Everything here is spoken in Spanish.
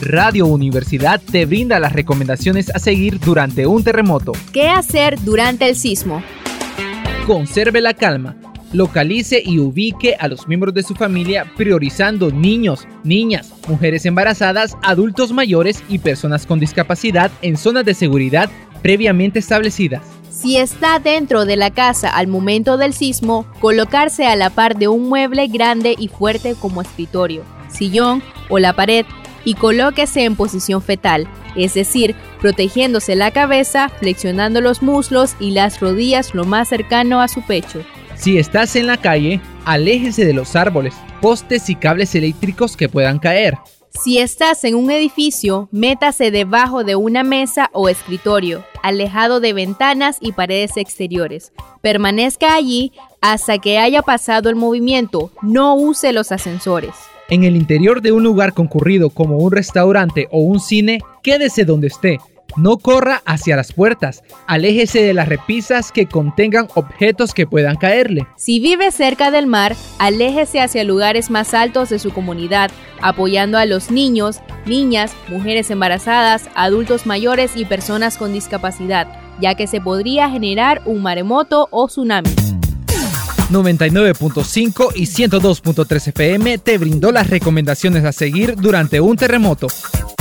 Radio Universidad te brinda las recomendaciones a seguir durante un terremoto. ¿Qué hacer durante el sismo? Conserve la calma. Localice y ubique a los miembros de su familia priorizando niños, niñas, mujeres embarazadas, adultos mayores y personas con discapacidad en zonas de seguridad previamente establecidas. Si está dentro de la casa al momento del sismo, colocarse a la par de un mueble grande y fuerte como escritorio, sillón o la pared y colóquese en posición fetal, es decir, protegiéndose la cabeza, flexionando los muslos y las rodillas lo más cercano a su pecho. Si estás en la calle, aléjese de los árboles, postes y cables eléctricos que puedan caer. Si estás en un edificio, métase debajo de una mesa o escritorio, alejado de ventanas y paredes exteriores. Permanezca allí hasta que haya pasado el movimiento. No use los ascensores. En el interior de un lugar concurrido como un restaurante o un cine, quédese donde esté. No corra hacia las puertas, aléjese de las repisas que contengan objetos que puedan caerle. Si vive cerca del mar, aléjese hacia lugares más altos de su comunidad, apoyando a los niños, niñas, mujeres embarazadas, adultos mayores y personas con discapacidad, ya que se podría generar un maremoto o tsunami. 99.5 y 102.3 FM te brindó las recomendaciones a seguir durante un terremoto.